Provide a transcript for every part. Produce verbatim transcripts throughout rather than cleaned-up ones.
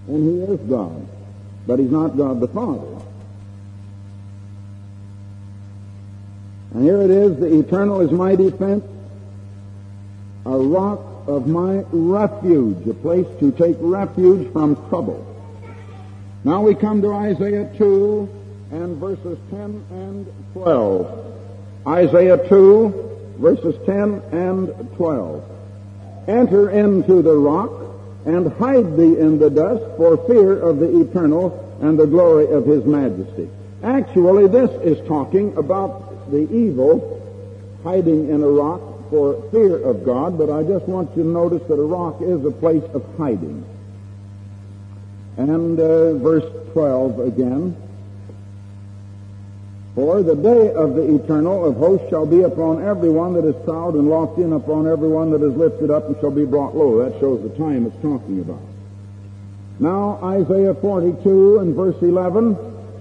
and he is God. But he's not God the Father. And here it is, the eternal is my defense, a rock of my refuge, a place to take refuge from trouble. Now we come to Isaiah two and verses ten and twelve. Isaiah two, verses ten and twelve. Enter into the rock and hide thee in the dust for fear of the eternal and the glory of his majesty. Actually, this is talking about the evil hiding in a rock for fear of God, but I just want you to notice that a rock is a place of hiding. And uh, verse twelve again. For the day of the eternal of hosts shall be upon everyone that is proud and lofty, and upon everyone that is lifted up and shall be brought low. That shows the time it's talking about. Now Isaiah forty-two and verse eleven.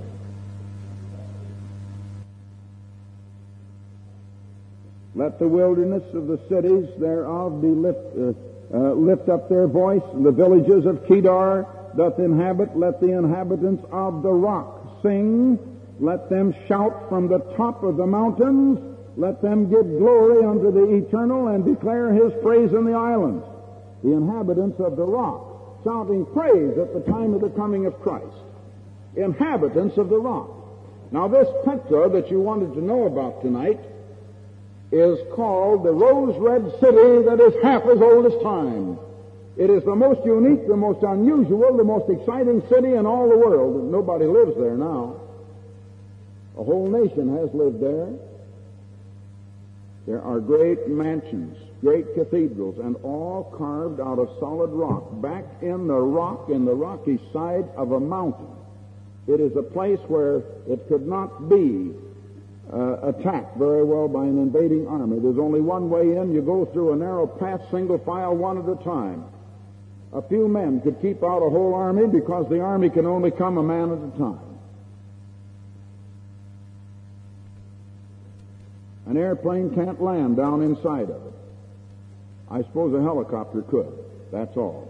Let the wilderness of the cities thereof be lift, uh, uh, lift up their voice. The villages of Kedar doth inhabit. Let the inhabitants of the rock sing. Let them shout from the top of the mountains. Let them give glory unto the eternal and declare his praise in the islands. The inhabitants of the rock shouting praise at the time of the coming of Christ. Inhabitants of the rock. Now this Petra that you wanted to know about tonight is called the rose-red city that is half as old as time. It is the most unique, the most unusual, the most exciting city in all the world. Nobody lives there now. A whole nation has lived there. There are great mansions, great cathedrals, and all carved out of solid rock, back in the rock, in the rocky side of a mountain. It is a place where it could not be Uh, attacked very well by an invading army. There's only one way in. You go through a narrow path, single file, one at a time. A few men could keep out a whole army because the army can only come a man at a time. An airplane can't land down inside of it. I suppose a helicopter could. That's all.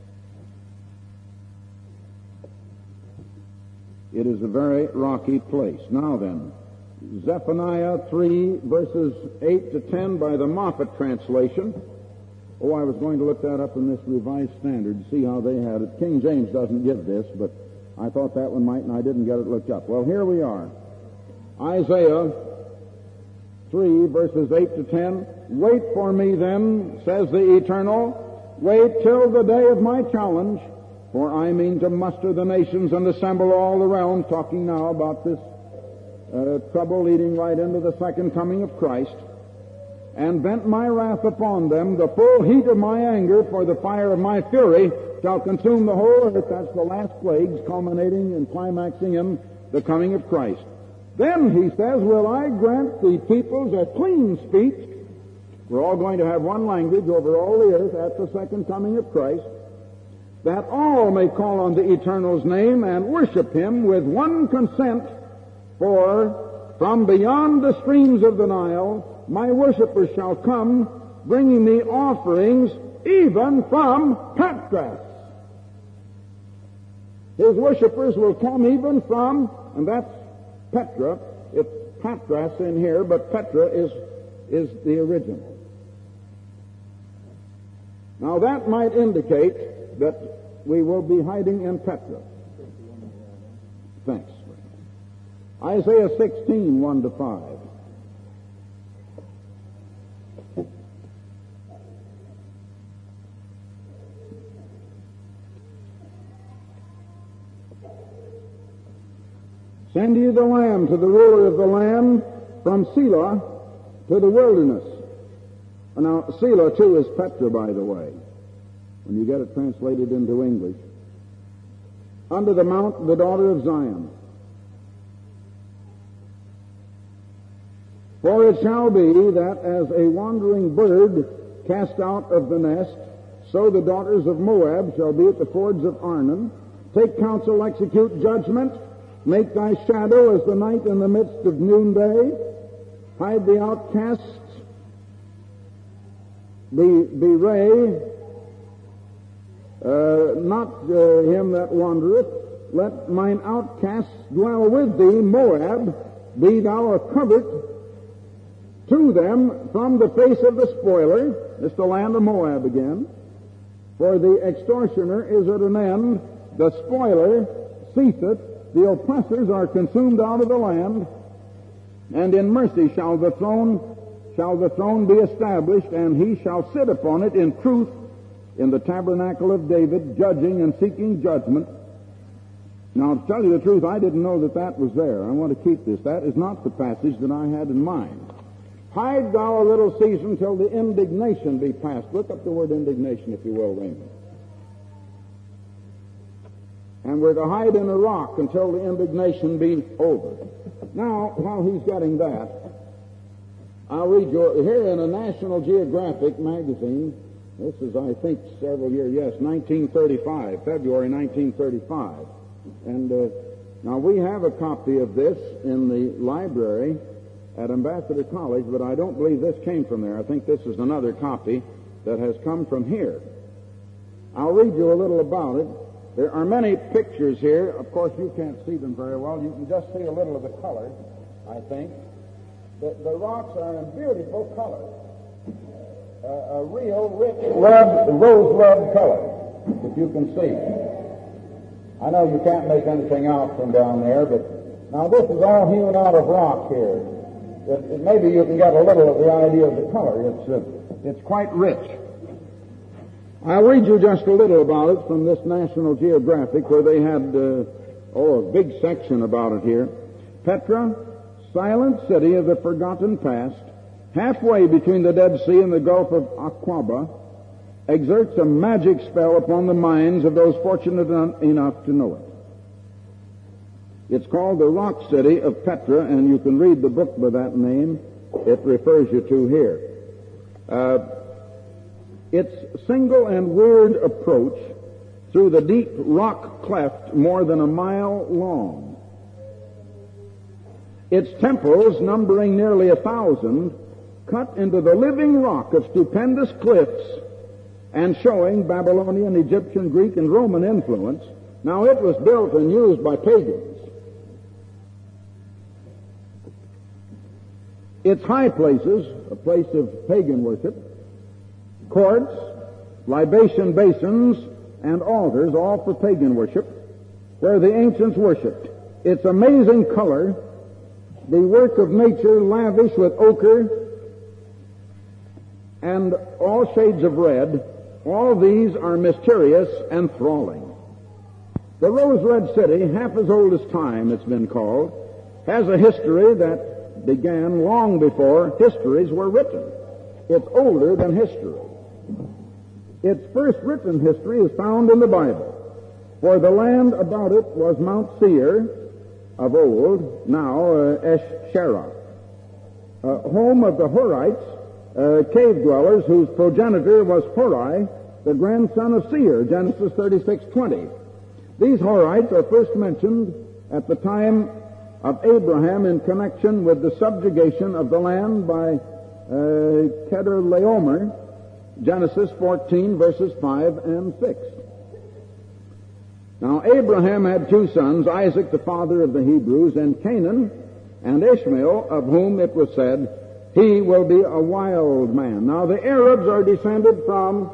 It is a very rocky place. Now then, Zephaniah three, verses eight to ten by the Moffat translation. Oh, I was going to look that up in this Revised Standard to see how they had it. King James doesn't give this, but I thought that one might, and I didn't get it looked up. Well, here we are. Isaiah three, verses eight to ten. Wait for me then, says the Eternal. Wait till the day of my challenge, for I mean to muster the nations and assemble all the realms, talking now about this Uh, trouble leading right into the second coming of Christ, and vent my wrath upon them, the full heat of my anger, for the fire of my fury shall consume the whole earth. That's the last plagues, culminating and climaxing in the coming of Christ. Then, he says, will I grant the peoples a clean speech. We're all going to have one language over all the earth at the second coming of Christ, that all may call on the Eternal's name and worship him with one consent. For from beyond the streams of the Nile, my worshippers shall come, bringing me offerings even from Patras. His worshippers will come even from, and that's Petra. It's Patras in here, but Petra is, is the original. Now that might indicate that we will be hiding in Petra. Thanks. Isaiah sixteen, one to five. Send ye the lamb to the ruler of the land from Selah to the wilderness. Now, Selah, too, is Petra, by the way, when you get it translated into English. Under the mount, the daughter of Zion. For it shall be that as a wandering bird cast out of the nest, so the daughters of Moab shall be at the fords of Arnon. Take counsel, execute judgment. Make thy shadow as the night in the midst of noonday. Hide the outcasts. Be, bewray uh, not not uh, him that wandereth. Let mine outcasts dwell with thee, Moab. Be thou a covert to them from the face of the spoiler. It's the land of Moab again. For the extortioner is at an end. The spoiler ceaseth. The oppressors are consumed out of the land. And in mercy shall the throne shall the throne be established, and he shall sit upon it in truth in the tabernacle of David, judging and seeking judgment. Now, to tell you the truth, I didn't know that that was there. I want to keep this. That is not the passage that I had in mind. Hide thou a little season till the indignation be past. Look up the word indignation, if you will, Raymond. And we're to hide in a rock until the indignation be over. Now, while he's getting that, I'll read you here in a National Geographic magazine. This is, I think, several years, yes, nineteen thirty-five, February nineteen thirty-five. And uh, now we have a copy of this in the library at Ambassador College, but I don't believe this came from there. I think this is another copy that has come from here. I'll read you a little about it. There are many pictures here. Of course, you can't see them very well. You can just see a little of the color, I think. The, the rocks are in beautiful color. Uh, a real rich red, rose red color, if you can see. I know you can't make anything out from down there, but now this is all hewn out of rock here. It, it, maybe you can get a little of the idea of the color. It's uh, it's quite rich. I'll read you just a little about it from this National Geographic, where they had uh, oh a big section about it here. Petra, silent city of the forgotten past, halfway between the Dead Sea and the Gulf of Aqaba, exerts a magic spell upon the minds of those fortunate enough to know it. It's called the Rock City of Petra, and you can read the book by that name. It refers you to here. Uh, its single and weird approach through the deep rock cleft more than a mile long. Its temples, numbering nearly a thousand, cut into the living rock of stupendous cliffs and showing Babylonian, Egyptian, Greek, and Roman influence. Now, it was built and used by pagans. Its high places, a place of pagan worship, courts, libation basins, and altars, all for pagan worship, where the ancients worshipped. Its amazing color, the work of nature lavish with ochre and all shades of red, all these are mysterious and enthralling. The Rose Red City, half as old as time it's been called, has a history that began long before histories were written. It's older than history. Its first written history is found in the Bible. For the land about it was Mount Seir of old, now uh, Esh-Sherah, uh, home of the Horites, uh, cave dwellers whose progenitor was Horai, the grandson of Seir, Genesis thirty-six twenty. These Horites are first mentioned at the time of Abraham in connection with the subjugation of the land by uh, Kedorlaomer, Genesis fourteen, verses five and six. Now, Abraham had two sons, Isaac, the father of the Hebrews, and Canaan, and Ishmael, of whom it was said, he will be a wild man. Now, the Arabs are descended from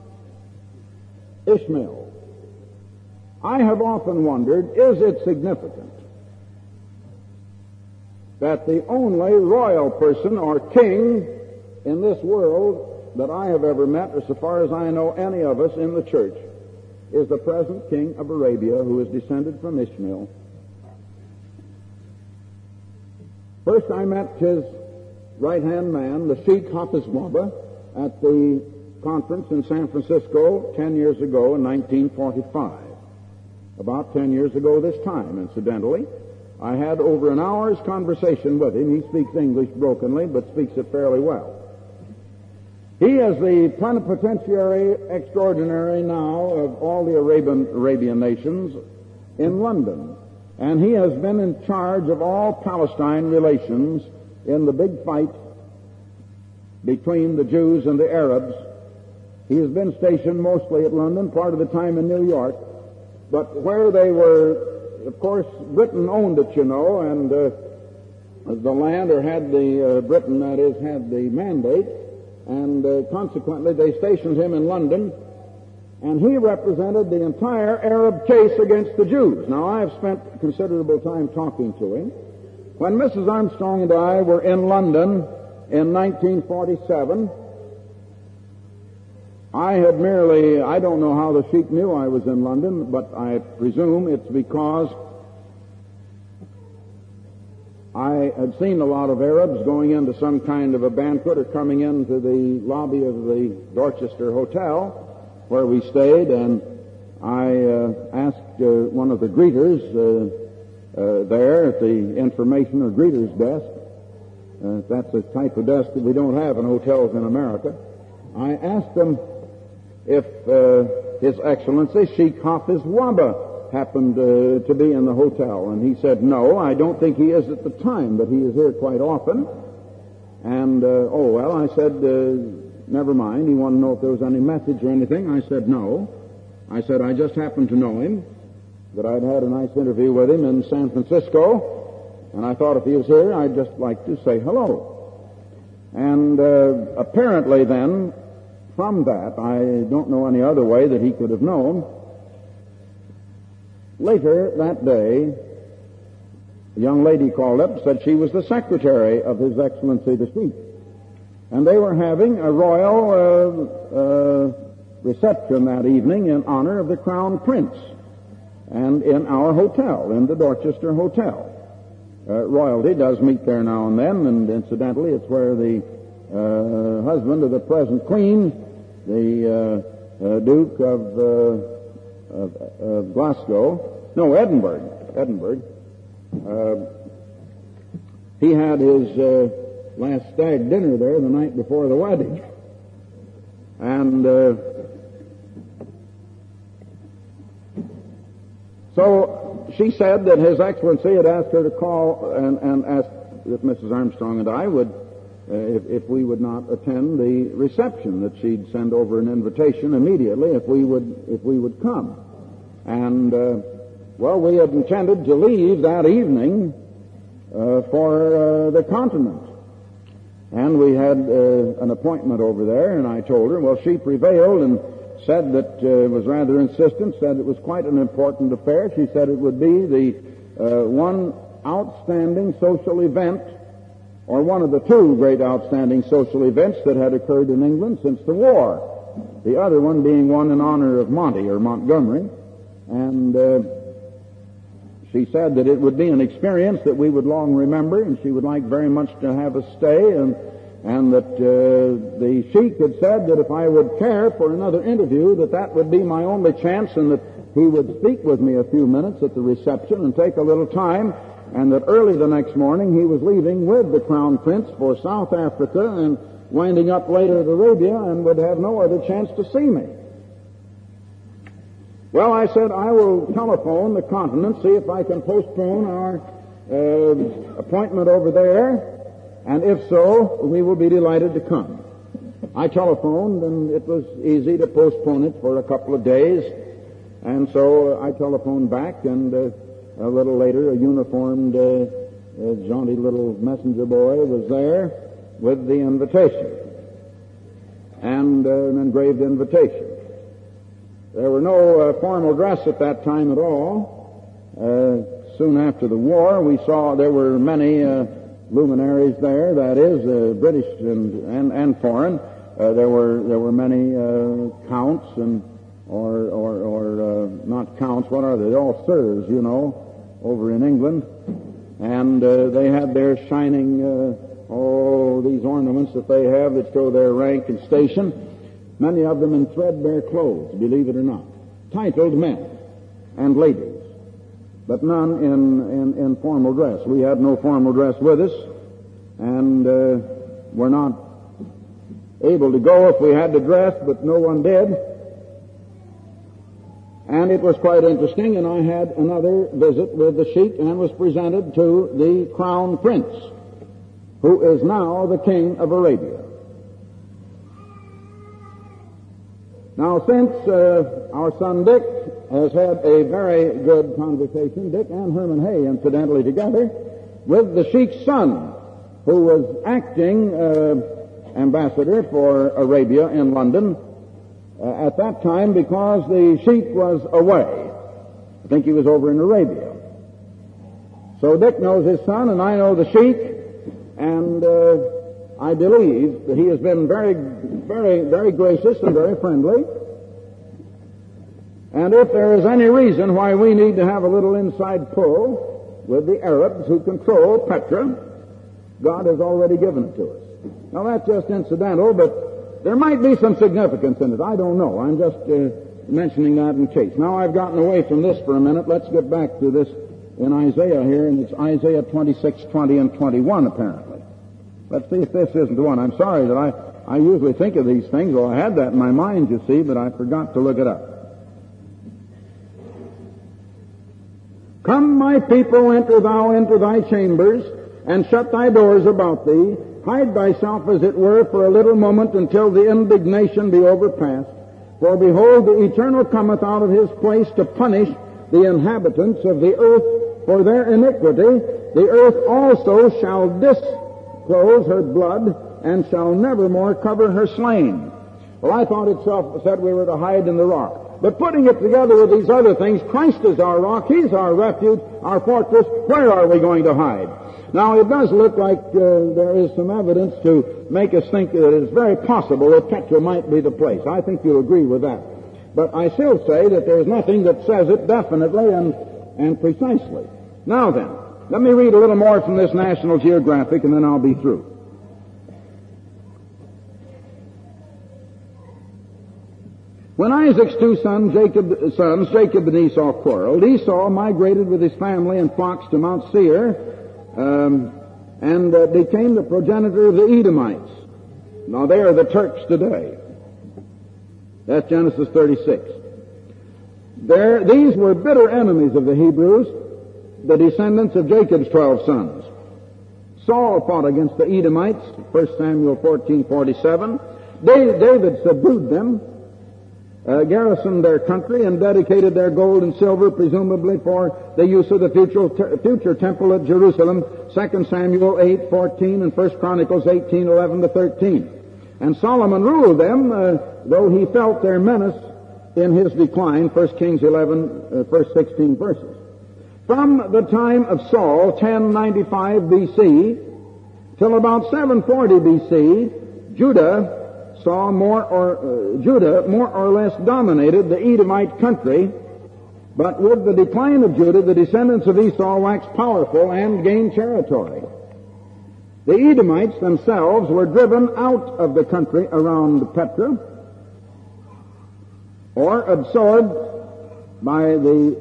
Ishmael. I have often wondered, is it significant that the only royal person or king in this world that I have ever met, or so far as I know any of us in the church, is the present king of Arabia, who is descended from Ishmael? First I met his right-hand man, the Sheikh Hafiz Baba, at the conference in San Francisco ten years ago in nineteen forty-five. About ten years ago this time, incidentally. I had over an hour's conversation with him. He speaks English brokenly, but speaks it fairly well. He is the plenipotentiary extraordinary now of all the Arabian, Arabian nations in London. And he has been in charge of all Palestine relations in the big fight between the Jews and the Arabs He has been stationed mostly at London, part of the time in New York. But where they were, of course, Britain owned it, you know, and uh, the land, or had the, uh, Britain, that is, had the mandate, and uh, consequently they stationed him in London, and he represented the entire Arab case against the Jews. Now, I have spent considerable time talking to him. When Missus Armstrong and I were in London in nineteen forty-seven, I had merely, I don't know how the Sheikh knew I was in London, but I presume it's because I had seen a lot of Arabs going into some kind of a banquet or coming into the lobby of the Dorchester Hotel where we stayed, and I uh, asked uh, one of the greeters uh, uh, there at the information or greeter's desk, uh, that's a type of desk that we don't have in hotels in America. I asked him if uh, His Excellency Sheikh Hafiz Wahba happened uh, to be in the hotel, and he said, no, I don't think he is at the time, but he is here quite often. And, uh, oh, well, I said, uh, never mind. He wanted to know if there was any message or anything. I said, no. I said, I just happened to know him, that I'd had a nice interview with him in San Francisco, and I thought if he was here, I'd just like to say hello. And uh, apparently then, from that, I don't know any other way that he could have known. Later that day, a young lady called up and said she was the secretary of His Excellency the Sheikh. And they were having a royal uh, uh, reception that evening in honor of the Crown Prince, and in our hotel, in the Dorchester Hotel. Uh, royalty does meet there now and then, and incidentally, it's where the uh, husband of the present Queen, the uh, uh, Duke of, uh, of, of Glasgow, no, Edinburgh, Edinburgh, uh, he had his uh, last stag dinner there the night before the wedding. And uh, so she said that His Excellency had asked her to call and, and asked that Missus Armstrong and I would, uh, if, if we would not attend the reception, that she'd send over an invitation immediately if we would, if we would come. And, uh, well, we had intended to leave that evening uh, for uh, the continent. And we had uh, an appointment over there, and I told her. Well, she prevailed and said that, uh, was rather insistent, said it was quite an important affair. She said it would be the uh, one outstanding social event, or one of the two great outstanding social events that had occurred in England since the war. The other one being one in honor of Monty, or Montgomery. And uh, she said that it would be an experience that we would long remember, and she would like very much to have us stay, and and that uh, the Sheikh had said that if I would care for another interview, that that would be my only chance, and that he would speak with me a few minutes at the reception and take a little time, and that early the next morning he was leaving with the Crown Prince for South Africa and winding up later at Arabia, and would have no other chance to see me. Well, I said, I will telephone the continent, see if I can postpone our uh, appointment over there, and if so, we will be delighted to come. I telephoned, and it was easy to postpone it for a couple of days, and so I telephoned back, and uh, a little later, a uniformed, uh, uh, jaunty little messenger boy was there with the invitation, and uh, an engraved invitation. There were no uh, formal dress at that time at all. Uh, soon after the war, we saw there were many uh, luminaries there, that is, uh, British and, and, and foreign. Uh, there were there were many uh, counts and or or, or uh, not counts. What are they? They're all sirs, you know, over in England, and uh, they had their shining uh, oh these ornaments that they have that show their rank and station. Many of them in threadbare clothes, believe it or not. Titled men and ladies, but none in, in, in formal dress. We had no formal dress with us, and uh, were not able to go if we had to dress, but no one did. And it was quite interesting, and I had another visit with the Sheikh and was presented to the Crown Prince, who is now the King of Arabia. Now, since uh, our son Dick has had a very good conversation, Dick and Herman Hay, incidentally, together, with the Sheikh's son, who was acting uh, ambassador for Arabia in London uh, at that time because the Sheikh was away. I think he was over in Arabia. So Dick knows his son, and I know the Sheikh, and uh, I believe that he has been very, very, very gracious and very friendly. And if there is any reason why we need to have a little inside pull with the Arabs who control Petra, God has already given it to us. Now, that's just incidental, but there might be some significance in it. I don't know. I'm just uh, mentioning that in case. Now, I've gotten away from this for a minute. Let's get back to this in Isaiah here, and it's Isaiah twenty-six, twenty, and twenty-one, apparently. Let's see if this isn't the one. I'm sorry that I, I usually think of these things. Well, I had that in my mind, you see, but I forgot to look it up. Come, my people, enter thou into thy chambers, and shut thy doors about thee. Hide thyself, as it were, for a little moment until the indignation be overpast. For behold, the Eternal cometh out of his place to punish the inhabitants of the earth for their iniquity. The earth also shall disclose her blood, and shall never more cover her slain. Well, I thought it said we were to hide in the rock. But putting it together with these other things, Christ is our rock, He's our refuge, our fortress. Where are we going to hide? Now, it does look like uh, there is some evidence to make us think that it is very possible that Petra might be the place. I think you'll agree with that. But I still say that there's nothing that says it definitely and, and precisely. Now then, let me read a little more from this National Geographic, and then I'll be through. When Isaac's two sons, Jacob, sons, Jacob and Esau, quarreled, Esau migrated with his family and flocks to Mount Seir, um, and uh, became the progenitor of the Edomites. Now, they are the Turks today. That's Genesis thirty-six. There, these were bitter enemies of the Hebrews, the descendants of Jacob's twelve sons. Saul fought against the Edomites, First Samuel fourteen forty-seven. David subdued them, Uh, garrisoned their country, and dedicated their gold and silver, presumably for the use of the future, future temple at Jerusalem, Second Samuel eight fourteen and First Chronicles eighteen eleven to thirteen. And Solomon ruled them, uh, though he felt their menace in his decline, First Kings eleven, uh, first sixteen verses. From the time of Saul, ten ninety-five B C, till about seven forty B C, Judah saw more or uh, Judah more or less dominated the Edomite country, but with the decline of Judah, the descendants of Esau waxed powerful and gained territory. The Edomites themselves were driven out of the country around Petra, or absorbed by the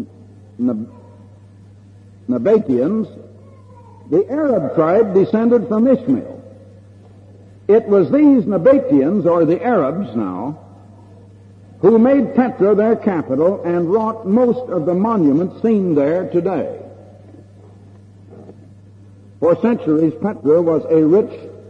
Nabateans. The Arab tribe descended from Ishmael. It was these Nabateans, or the Arabs now, who made Petra their capital and wrought most of the monuments seen there today. For centuries, Petra was a rich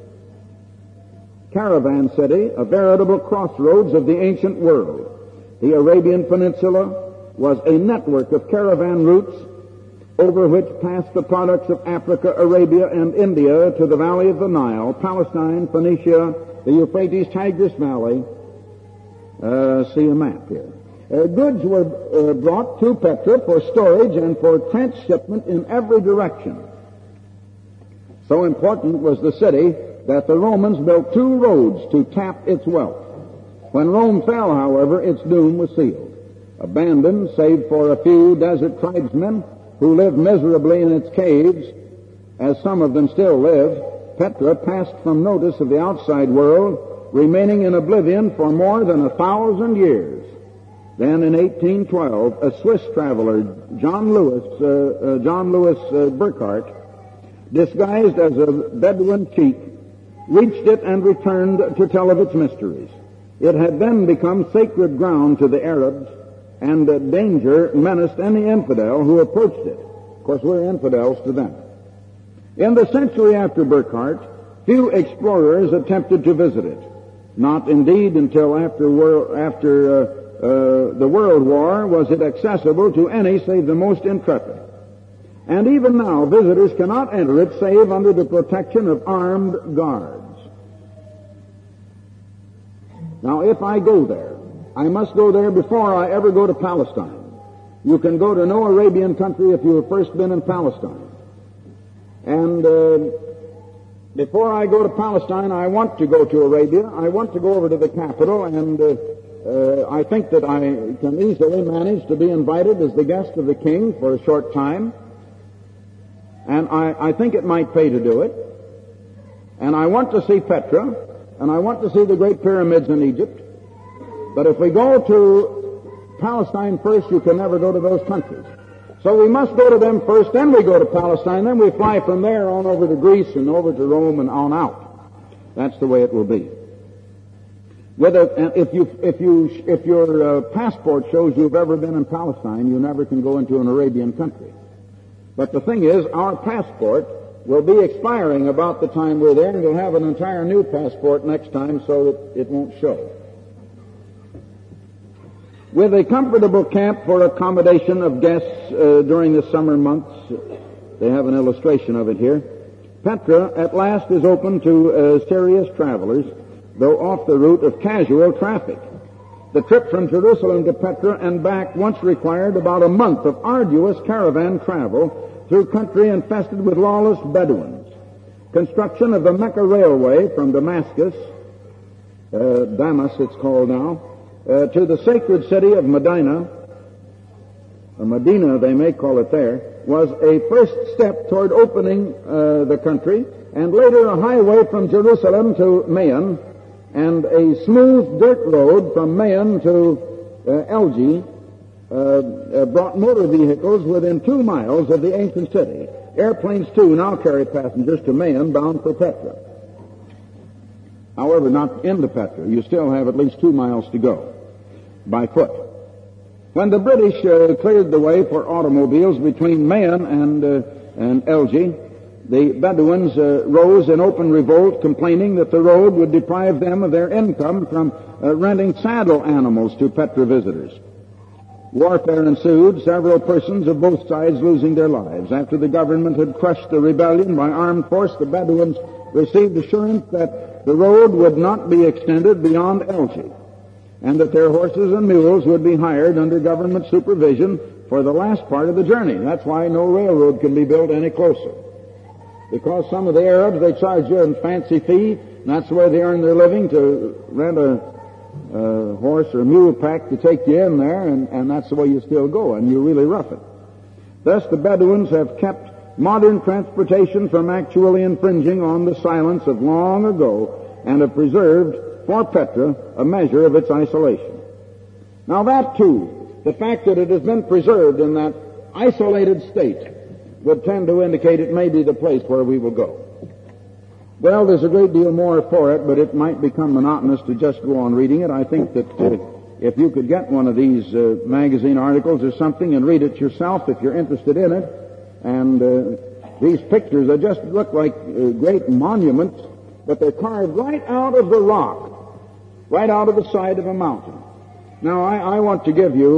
caravan city, a veritable crossroads of the ancient world. The Arabian Peninsula was a network of caravan routes over which passed the products of Africa, Arabia, and India to the valley of the Nile, Palestine, Phoenicia, the Euphrates Tigris Valley. Uh, see a map here. Uh, goods were uh, brought to Petra for storage and for transshipment in every direction. So important was the city that the Romans built two roads to tap its wealth. When Rome fell, however, its doom was sealed. Abandoned, save for a few desert tribesmen who lived miserably in its caves, as some of them still live, Petra passed from notice of the outside world, remaining in oblivion for more than a thousand years. Then in eighteen twelve, a Swiss traveler, John Lewis, uh, uh, John Lewis uh, Burckhardt, disguised as a Bedouin chief, reached it and returned to tell of its mysteries. It had then become sacred ground to the Arabs, and uh, danger menaced any infidel who approached it. Of course, we're infidels to them. In the century after Burckhardt, few explorers attempted to visit it. Not indeed until after, wor- after uh, uh, the World War was it accessible to any save the most intrepid. And even now, visitors cannot enter it save under the protection of armed guards. Now, if I go there, I must go there before I ever go to Palestine. You can go to no Arabian country if you have first been in Palestine. And uh, before I go to Palestine, I want to go to Arabia. I want to go over to the capital, and uh, uh, I think that I can easily manage to be invited as the guest of the king for a short time. And I, I think it might pay to do it. And I want to see Petra, and I want to see the great pyramids in Egypt. But if we go to Palestine first, you can never go to those countries. So we must go to them first, then we go to Palestine, then we fly from there on over to Greece and over to Rome and on out. That's the way it will be. Whether, if you, if you, if your uh, passport shows you've ever been in Palestine, you never can go into an Arabian country. But the thing is, our passport will be expiring about the time we're there, and we'll have an entire new passport next time so that it won't show. With a comfortable camp for accommodation of guests uh, during the summer months, they have an illustration of it here, Petra at last is open to uh, serious travelers, though off the route of casual traffic. The trip from Jerusalem to Petra and back once required about a month of arduous caravan travel through country infested with lawless Bedouins. Construction of the Mecca Railway from Damascus, uh, Damas it's called now, uh, to the sacred city of Medina, or Medina they may call it there, was a first step toward opening uh, the country, and later a highway from Jerusalem to Mayan, and a smooth dirt road from Mayan to uh, Elgi, Uh, uh, brought motor vehicles within two miles of the ancient city. Airplanes, too, now carry passengers to Mayan bound for Petra. However, not into Petra. You still have at least two miles to go by foot. When the British uh, cleared the way for automobiles between Mayan and, uh, and Elgi, the Bedouins uh, rose in open revolt, complaining that the road would deprive them of their income from uh, renting saddle animals to Petra visitors. Warfare ensued, several persons of both sides losing their lives. After the government had crushed the rebellion by armed force, the Bedouins received assurance that the road would not be extended beyond Elgi, and that their horses and mules would be hired under government supervision for the last part of the journey. That's why no railroad can be built any closer. Because some of the Arabs, they charge you a fancy fee, and that's the way they earn their living, to rent a Uh, horse or mule pack to take you in there, and, and that's the way you still go, and you really rough it. Thus, the Bedouins have kept modern transportation from actually infringing on the silence of long ago, and have preserved for Petra a measure of its isolation. Now that, too, the fact that it has been preserved in that isolated state would tend to indicate it may be the place where we will go. Well, there's a great deal more for it, but it might become monotonous to just go on reading it. I think that uh, if you could get one of these uh, magazine articles or something and read it yourself if you're interested in it, and uh, these pictures, they just look like uh, great monuments, but they're carved right out of the rock, right out of the side of a mountain. Now, I, I want to give you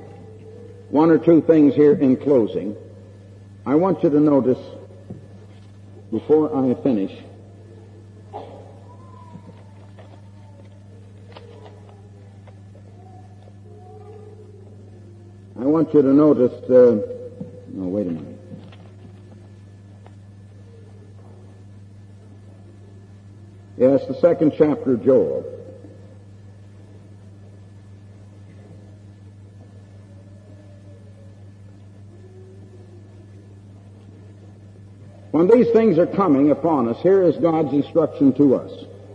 one or two things here in closing. I want you to notice, before I finish, I want you to notice, uh, no, wait a minute. Yes, the second chapter of Joel. When these things are coming upon us, here is God's instruction to us.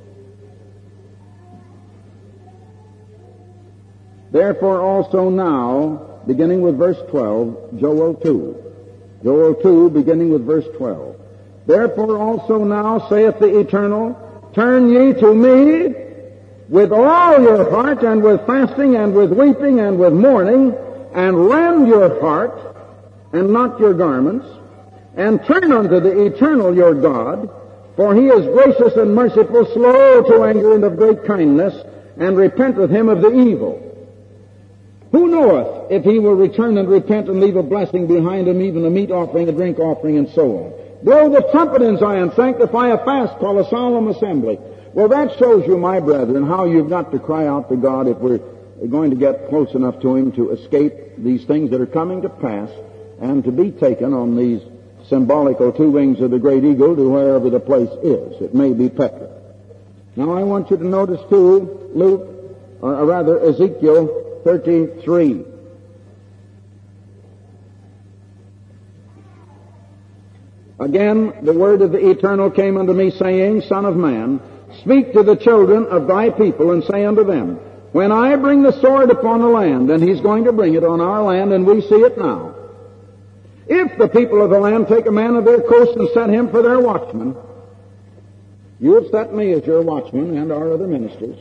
Therefore also now, beginning with verse twelve, Joel two. Joel two, beginning with verse twelve. Therefore also now, saith the Eternal, turn ye to me with all your heart, and with fasting, and with weeping, and with mourning, and rend your heart, and not your garments, and turn unto the Eternal your God, For he is gracious and merciful, slow to anger, and of great kindness, and repenteth him of the evil. Who knoweth if he will return and repent and leave a blessing behind him, even a meat offering, a drink offering, and so on? Blow the trumpet in Zion, sanctify a fast, call a solemn assembly. Well, that shows you, my brethren, how you've got to cry out to God if we're going to get close enough to him to escape these things that are coming to pass and to be taken on these symbolical two wings of the great eagle to wherever the place is. It may be Petra. Now I want you to notice too, Luke, or rather Ezekiel thirty-three. Again, the word of the Eternal came unto me, saying, Son of man, speak to the children of thy people, and say unto them, when I bring the sword upon the land, and he's going to bring it on our land, and we see it now, if the people of the land take a man of their coast and set him for their watchman, you have set me as your watchman and our other ministers.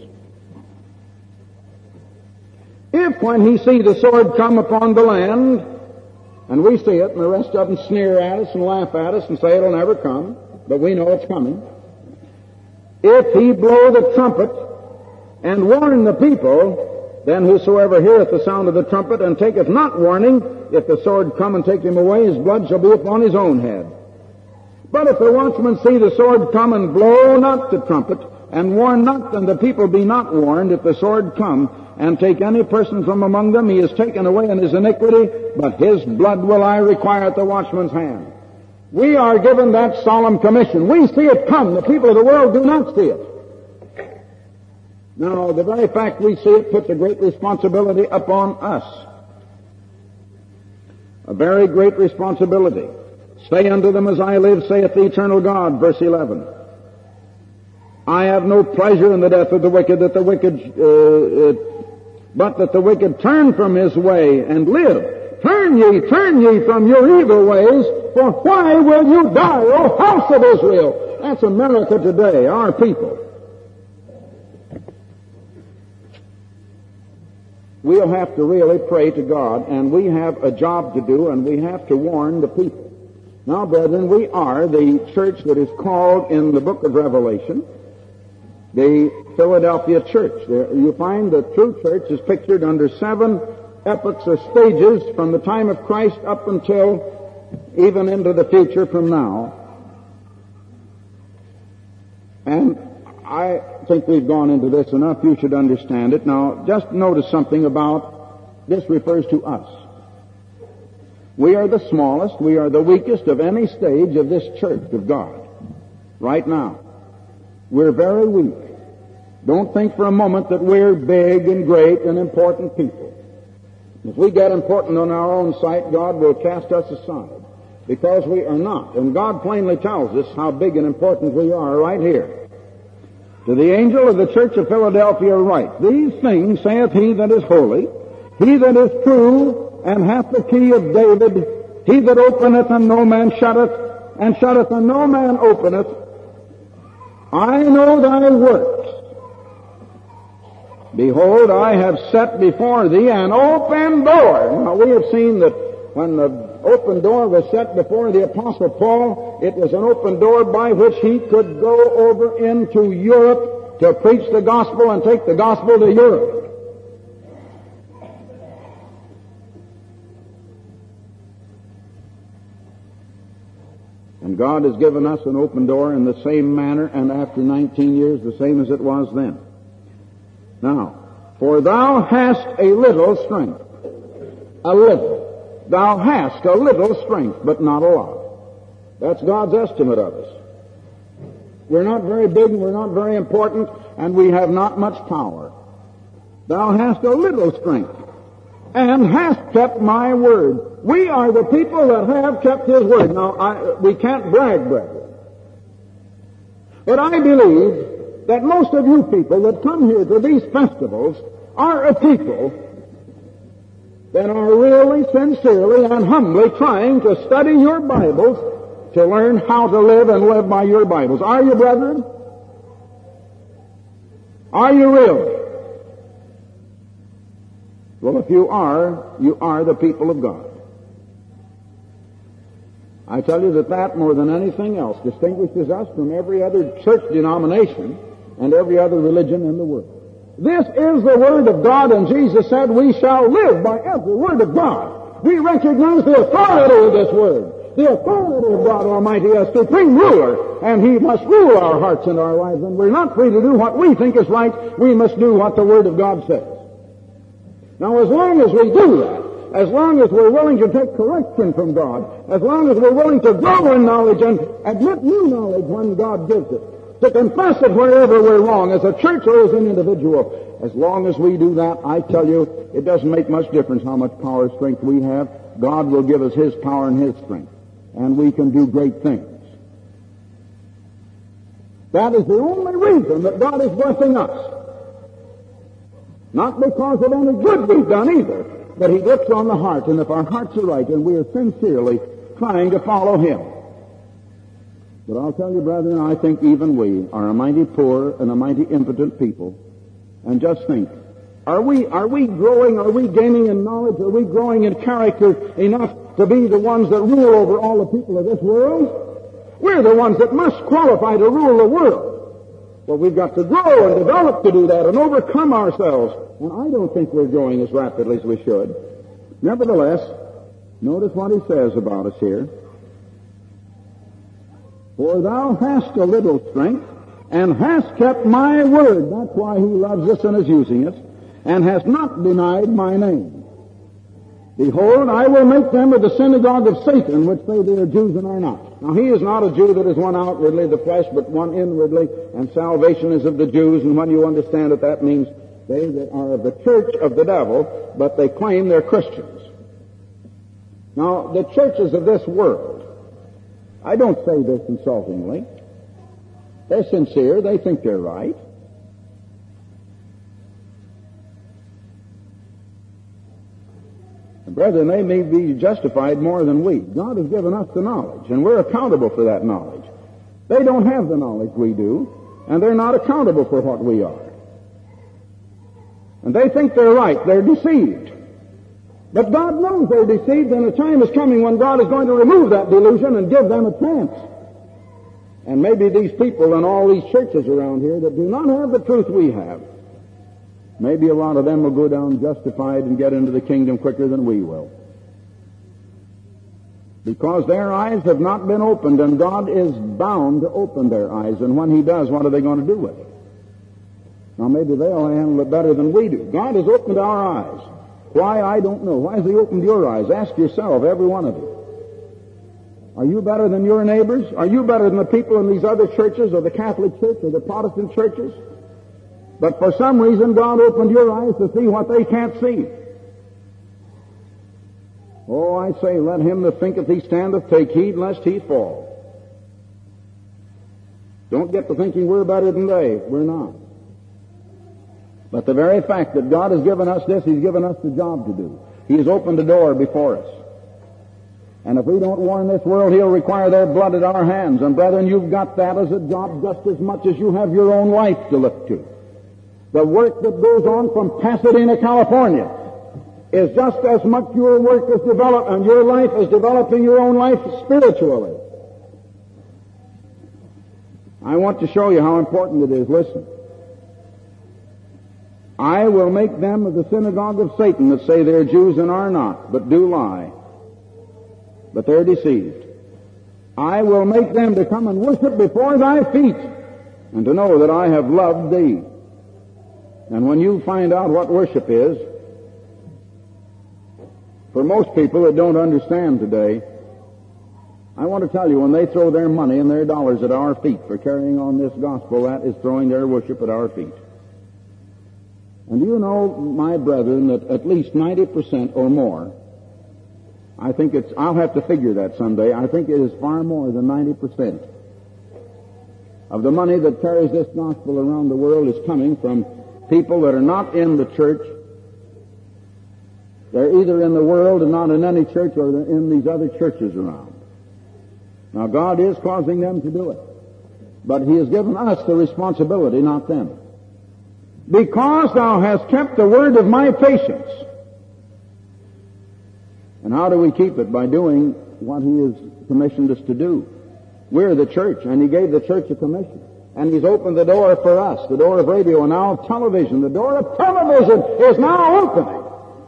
If when he see the sword come upon the land, and we see it, and the rest of them sneer at us and laugh at us and say it'll never come, but we know it's coming. If he blow the trumpet and warn the people, then whosoever heareth the sound of the trumpet and taketh not warning, if the sword come and take him away, his blood shall be upon his own head. But if the watchman see the sword come and blow not the trumpet, and warn not, and the people be not warned, if the sword come and take any person from among them, he is taken away in his iniquity, but his blood will I require at the watchman's hand. We are given that solemn commission. We see it come. The people of the world do not see it. Now, the very fact we see it puts a great responsibility upon us. A very great responsibility. Say unto them, as I live, saith the eternal God, verse eleven. I have no pleasure in the death of the wicked, that the wicked, uh, uh, but that the wicked turn from his way and live. Turn ye, turn ye from your evil ways, for why will you die, O house of Israel? That's America today, our people. We'll have to really pray to God, and we have a job to do, and we have to warn the people. Now, brethren, we are the church that is called in the book of Revelation the Philadelphia church. There, you find the true church is pictured under seven epochs or stages from the time of Christ up until even into the future from now. And I think we've gone into this enough. You should understand it. Now, just notice something about this refers to us. We are the smallest, we are the weakest of any stage of this church of God. Right now. We're very weak. Don't think for a moment that we're big and great and important people. If we get important on our own sight, God will cast us aside. Because we are not. And God plainly tells us how big and important we are right here. To the angel of the church of Philadelphia write, These things saith he that is holy, he that is true, and hath the key of David, he that openeth and no man shutteth, and shutteth and no man openeth. I know thy works. Behold, I have set before thee an open door. Now we have seen that when the open door was set before the Apostle Paul, it was an open door by which he could go over into Europe to preach the gospel and take the gospel to Europe. And God has given us an open door in the same manner, and after nineteen years, the same as it was then. Now, for thou hast a little strength. A little. Thou hast a little strength, but not a lot. That's God's estimate of us. We're not very big, and we're not very important, and we have not much power. Thou hast a little strength, and hast kept my word. We are the people that have kept His word. Now, I, we can't brag, brethren. But I believe that most of you people that come here to these festivals are a people that are really, sincerely, and humbly trying to study your Bibles to learn how to live and live by your Bibles. Are you, brethren? Are you really? Well, if you are, you are the people of God. I tell you that that, more than anything else, distinguishes us from every other church denomination and every other religion in the world. This is the Word of God, and Jesus said we shall live by every Word of God. We recognize the authority of this Word, the authority of God Almighty as supreme ruler, and He must rule our hearts and our lives, and we're not free to do what we think is right. We must do what the Word of God says. Now, as long as we do that, as long as we're willing to take correction from God, as long as we're willing to grow in knowledge and admit new knowledge when God gives it, to confess it wherever we're wrong, as a church or as an individual, as long as we do that, I tell you, it doesn't make much difference how much power or strength we have. God will give us His power and His strength, and we can do great things. That is the only reason that God is blessing us. Not because of any good we've done either, but He looks on the heart, and if our hearts are right and we are sincerely trying to follow Him. But I'll tell you, brethren, I think even we are a mighty poor and a mighty impotent people. And just think, are we, are we growing, are we gaining in knowledge, are we growing in character enough to be the ones that rule over all the people of this world? We're the ones that must qualify to rule the world. Well, we've got to grow and develop to do that and overcome ourselves. And I don't think we're growing as rapidly as we should. Nevertheless, notice what He says about us here. For thou hast a little strength, and hast kept my word. That's why He loves us and is using us, and hast not denied my name. Behold, I will make them of the synagogue of Satan, which say they are Jews and are not. Now, he is not a Jew that is one outwardly, the flesh, but one inwardly, and salvation is of the Jews, and when you understand it, that means they that are of the church of the devil, but they claim they're Christians. Now, the churches of this world, I don't say this insultingly. They're sincere. They think they're right. And brethren, they may be justified more than we. God has given us the knowledge, and we're accountable for that knowledge. They don't have the knowledge we do, and they're not accountable for what we are. And they think they're right. They're deceived. But God knows they're deceived, and a time is coming when God is going to remove that delusion and give them a chance. And maybe these people in all these churches around here that do not have the truth we have, maybe a lot of them will go down justified and get into the kingdom quicker than we will. Because their eyes have not been opened, and God is bound to open their eyes. And when He does, what are they going to do with it? Now, maybe they'll handle it better than we do. God has opened our eyes. Why, I don't know. Why has He opened your eyes? Ask yourself, every one of you. Are you better than your neighbors? Are you better than the people in these other churches, or the Catholic Church, or the Protestant churches? But for some reason, God opened your eyes to see what they can't see. Oh, I say, let him that thinketh he standeth take heed lest he fall. Don't get to thinking we're better than they. We're not. But the very fact that God has given us this, He's given us the job to do. He has opened the door before us. And if we don't warn this world, He'll require their blood at our hands. And brethren, you've got that as a job just as much as you have your own life to look to. The work that goes on from Pasadena, California, is just as much your work as develop, and your life as developing your own life spiritually. I want to show you how important it is. Listen. I will make them of the synagogue of Satan that say they're Jews and are not, but do lie. But they're deceived. I will make them to come and worship before thy feet, and to know that I have loved thee. And when you find out what worship is, for most people that don't understand today, I want to tell you, when they throw their money and their dollars at our feet for carrying on this gospel, that is throwing their worship at our feet. And do you know, my brethren, that at least ninety percent or more, I think it's, I'll have to figure that someday, I think it is far more than ninety percent of the money that carries this gospel around the world is coming from people that are not in the church. They're either in the world and not in any church, or they're in these other churches around. Now, God is causing them to do it. But He has given us the responsibility, not them. Because thou hast kept the word of my patience. And how do we keep it? By doing what He has commissioned us to do. We're the church, and He gave the church a commission. And He's opened the door for us, the door of radio, and now of television. The door of television is now opening.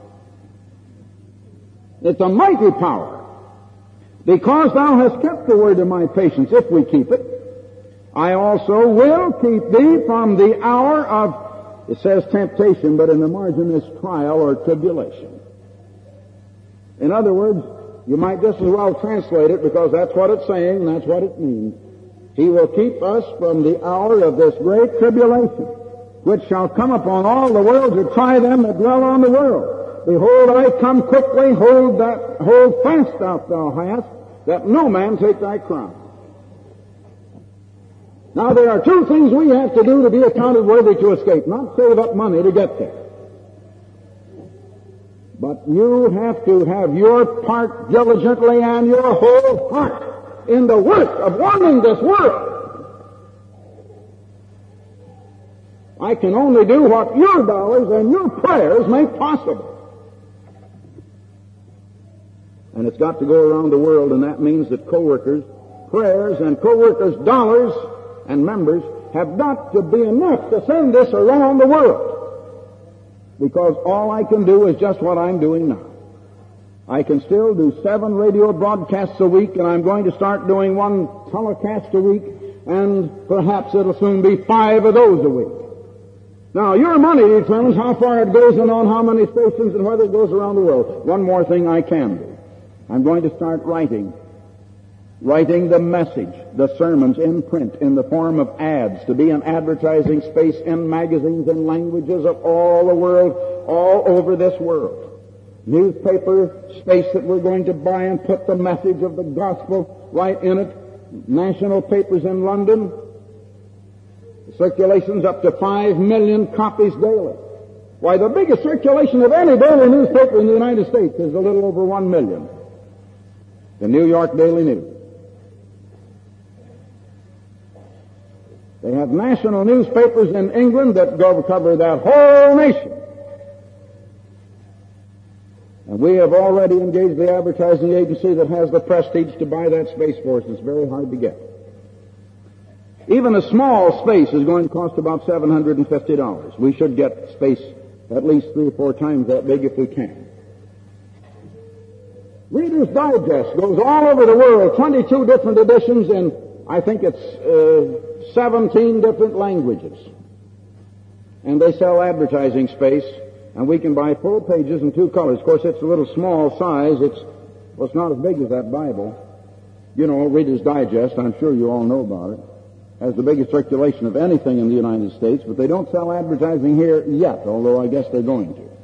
It's a mighty power. Because thou hast kept the word of my patience, if we keep it, I also will keep thee from the hour of, it says temptation, but in the margin is trial or tribulation. In other words, you might just as well translate it, because that's what it's saying and that's what it means. He will keep us from the hour of this great tribulation, which shall come upon all the world to try them that dwell on the world. Behold, I come quickly, hold that, hold fast out thou hast, that no man take thy crown. Now there are two things we have to do to be accounted worthy to escape, not save up money to get there. But you have to have your part diligently and your whole heart in the work of warning this world. I can only do what your dollars and your prayers make possible. And it's got to go around the world, and that means that co-workers' prayers and co-workers' dollars and members have got to be enough to send this around the world. Because all I can do is just what I'm doing now. I can still do seven radio broadcasts a week, and I'm going to start doing one telecast a week, and perhaps it'll soon be five of those a week. Now, your money determines how far it goes and on how many stations and whether it goes around the world. One more thing I can do. I'm going to start writing, writing the message, the sermons in print in the form of ads to be an advertising space in magazines and languages of all the world, all over this world. Newspaper space that we're going to buy and put the message of the gospel right in it. National papers in London. The circulation's up to five million copies daily. Why, the biggest circulation of any daily newspaper in the United States is a little over one million. The New York Daily News. They have national newspapers in England that go cover that whole nation. And we have already engaged the advertising agency that has the prestige to buy that space for us. It's very hard to get. Even a small space is going to cost about seven hundred fifty dollars. We should get space at least three or four times that big if we can. Reader's Digest goes all over the world, twenty-two different editions in, I think it's uh, seventeen different languages. And they sell advertising space, and we can buy full pages in two colors. Of course, it's a little small size. It's, well, it's not as big as that Bible. You know, Reader's Digest, I'm sure you all know about it, has the biggest circulation of anything in the United States, but they don't sell advertising here yet, although I guess they're going to.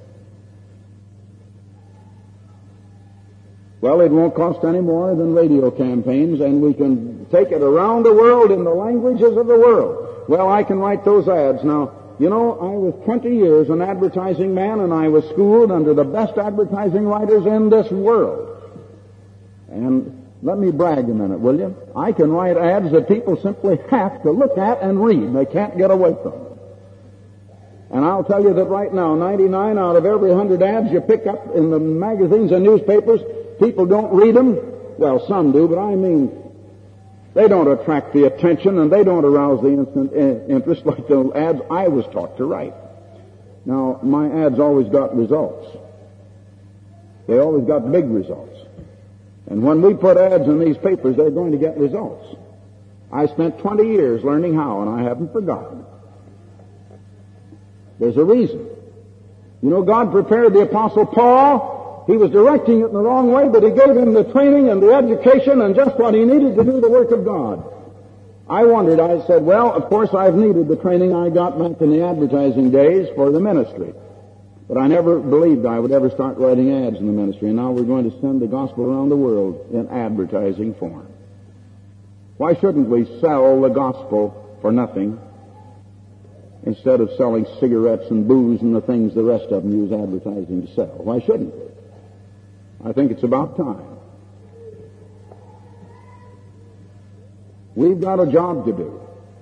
Well, it won't cost any more than radio campaigns, and we can take it around the world in the languages of the world. Well, I can write those ads. Now, you know, I was twenty years an advertising man, and I was schooled under the best advertising writers in this world. And let me brag a minute, will you? I can write ads that people simply have to look at and read. They can't get away from them. And I'll tell you that right now, ninety-nine out of every one hundred ads you pick up in the magazines and newspapers, people don't read them. Well, some do, but I mean, they don't attract the attention and they don't arouse the instant interest like the ads I was taught to write. Now, my ads always got results. They always got big results. And when we put ads in these papers, they're going to get results. I spent twenty years learning how, and I haven't forgotten. There's a reason. You know, God prepared the Apostle Paul. He was directing it in the wrong way, but He gave him the training and the education and just what he needed to do the work of God. I wondered, I said, well, of course I've needed the training I got back in the advertising days for the ministry. But I never believed I would ever start writing ads in the ministry, and now we're going to send the gospel around the world in advertising form. Why shouldn't we sell the gospel for nothing instead of selling cigarettes and booze and the things the rest of them use advertising to sell? Why shouldn't we? I think it's about time. We've got a job to do.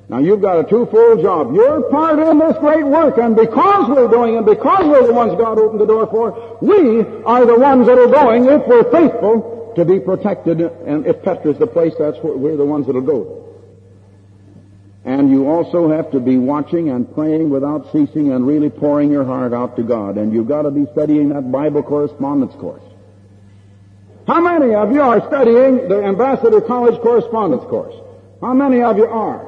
Now you've got a twofold job. You're part in this great work, and because we're doing it, because we're the ones God opened the door for, we are the ones that are going, if we're faithful, to be protected. And if Petra's the place, that's where we're the ones that'll go. And you also have to be watching and praying without ceasing and really pouring your heart out to God. And you've got to be studying that Bible correspondence course. How many of you are studying the Ambassador College correspondence course? How many of you are?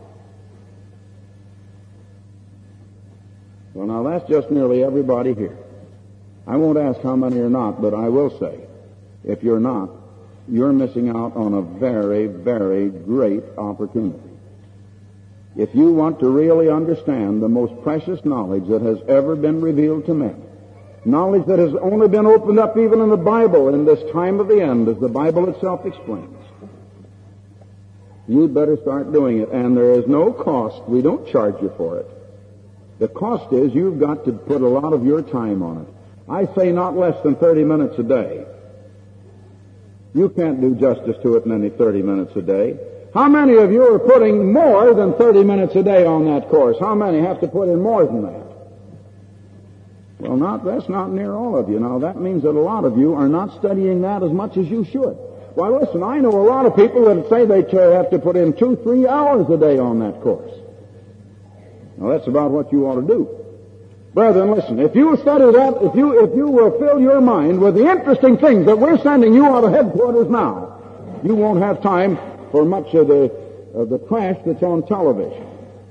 Well, now that's just nearly everybody here. I won't ask how many are not, but I will say, if you're not, you're missing out on a very, very great opportunity. If you want to really understand the most precious knowledge that has ever been revealed to men, knowledge that has only been opened up even in the Bible in this time of the end, as the Bible itself explains, you'd better start doing it. And there is no cost. We don't charge you for it. The cost is you've got to put a lot of your time on it. I say not less than thirty minutes a day. You can't do justice to it in any thirty minutes a day. How many of you are putting more than thirty minutes a day on that course? How many have to put in more than that? Well, not, that's not near all of you. Now, that means that a lot of you are not studying that as much as you should. Why, listen, I know a lot of people that say they have to put in two, three hours a day on that course. Now, that's about what you ought to do. Brethren, listen, if you study that, if you, if you will fill your mind with the interesting things that we're sending you out of headquarters now, you won't have time for much of the, of the trash that's on television.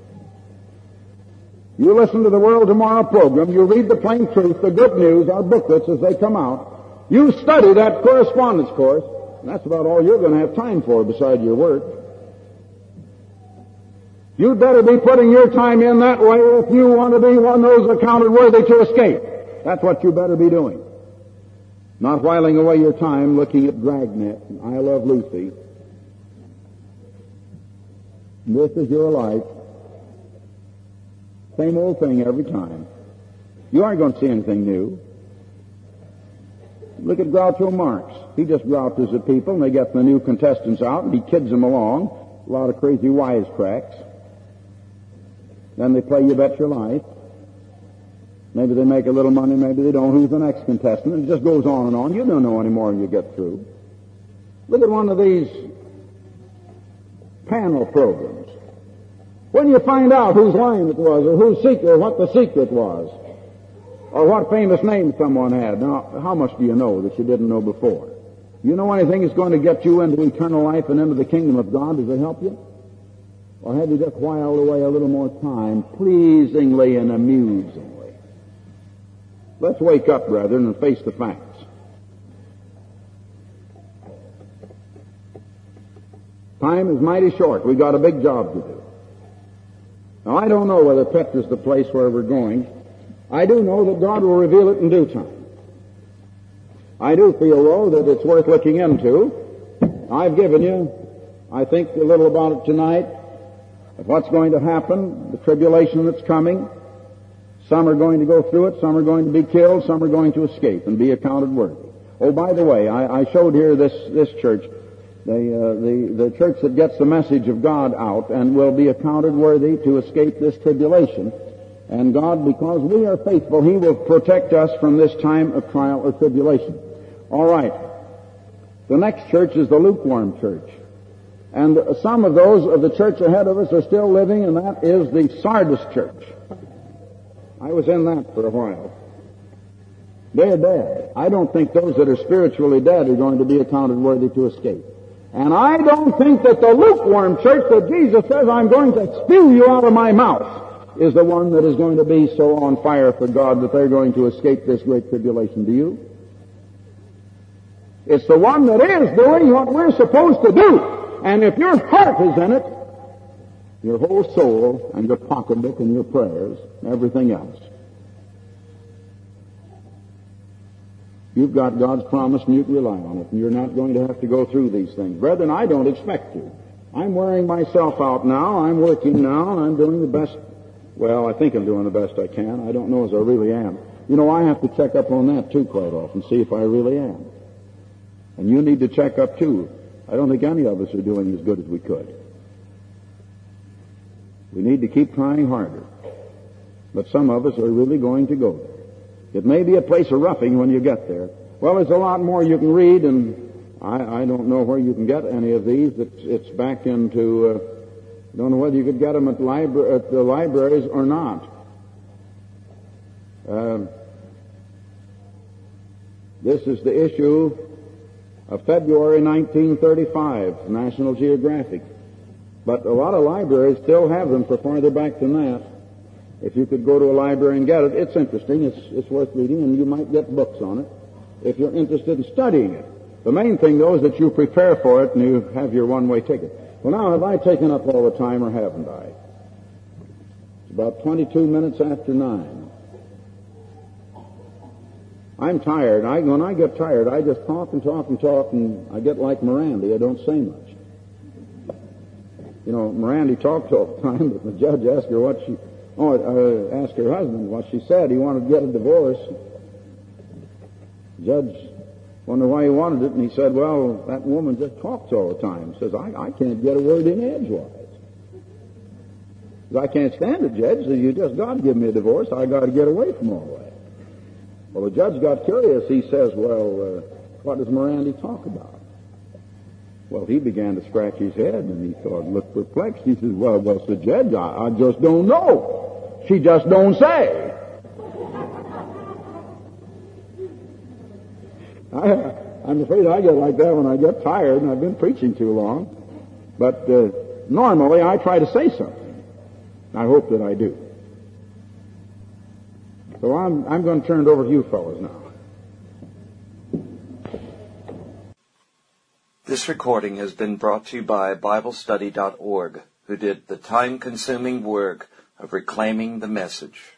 You listen to the World Tomorrow program, you read the plain truth, the good news, our booklets as they come out, you study that correspondence course, and that's about all you're going to have time for beside your work. You'd better be putting your time in that way if you want to be one of those accounted worthy to escape. That's what you better be doing. Not whiling away your time looking at Dragnet and I Love Lucy. This is your life. Same old thing every time. You aren't going to see anything new. Look at Groucho Marx. He just grouches at people, and they get the new contestants out, and he kids them along. A lot of crazy wisecracks. Then they play You Bet Your Life. Maybe they make a little money, maybe they don't. Who's the next contestant? And it just goes on and on. You don't know any more when you get through. Look at one of these panel programs. When you find out whose line it was, or whose secret, or what the secret was, or what famous name someone had. Now, how much do you know that you didn't know before? You know anything that's going to get you into eternal life and into the kingdom of God? Does it help you? Or have you just whiled away a little more time, pleasingly and amusingly? Let's wake up, brethren, and face the facts. Time is mighty short. We've got a big job to do. Now, I don't know whether Petra's the place where we're going. I do know that God will reveal it in due time. I do feel, though, that it's worth looking into. I've given you, I think, a little about it tonight, of what's going to happen, the tribulation that's coming. Some are going to go through it, some are going to be killed, some are going to escape and be accounted worthy. Oh, by the way, I, I showed here this, this church, the, uh, the, the church that gets the message of God out and will be accounted worthy to escape this tribulation. And God, because we are faithful, He will protect us from this time of trial or tribulation. All right. The next church is the lukewarm church. And some of those of the church ahead of us are still living, and that is the Sardis church. I was in that for a while. They're dead. I don't think those that are spiritually dead are going to be accounted worthy to escape. And I don't think that the lukewarm church that Jesus says, I'm going to spew you out of my mouth, is the one that is going to be so on fire for God that they're going to escape this great tribulation. Do you? It's the one that is doing what we're supposed to do. And if your heart is in it, your whole soul and your pocketbook and your prayers and everything else, you've got God's promise and you can rely on it. And you're not going to have to go through these things. Brethren, I don't expect to. I'm wearing myself out now. I'm working now, and I'm doing the best. Well, I think I'm doing the best I can. I don't know as I really am. You know, I have to check up on that, too, quite often, see if I really am. And you need to check up, too. I don't think any of us are doing as good as we could. We need to keep trying harder. But some of us are really going to go there. It may be a place of roughing when you get there. Well, there's a lot more you can read, and I, I don't know where you can get any of these. It's, it's back into, uh, don't know whether you could get them at, libra- at the libraries or not. Uh, this is the issue of February nineteen thirty-five, National Geographic. But a lot of libraries still have them for farther back than that. If you could go to a library and get it, it's interesting. It's, it's worth reading, and you might get books on it if you're interested in studying it. The main thing, though, is that you prepare for it and you have your one-way ticket. Well, now, have I taken up all the time or haven't I? It's about twenty-two minutes after nine. I'm tired. I, when I get tired, I just talk and talk and talk, and I get like Mirandy. I don't say much. You know, Mirandy talked all the time, but the judge asked her what she, oh, uh, asked her husband what she said. He wanted to get a divorce. The judge wondered why he wanted it, and he said, well, that woman just talks all the time. He says, I, I can't get a word in edgewise. I can't stand it, Judge. You just got to give me a divorce. I got to get away from all that. Well, the judge got curious. He says, well, uh, what does Mirandy talk about? Well, he began to scratch his head, and he thought, looked perplexed. He says, well, well, the judge, I, I just don't know. She just don't say. I, I'm afraid I get like that when I get tired, and I've been preaching too long. But uh, normally I try to say something. I hope that I do. So I'm, I'm going to turn it over to you fellows now. This recording has been brought to you by Bible Study dot org, who did the time-consuming work of reclaiming the message.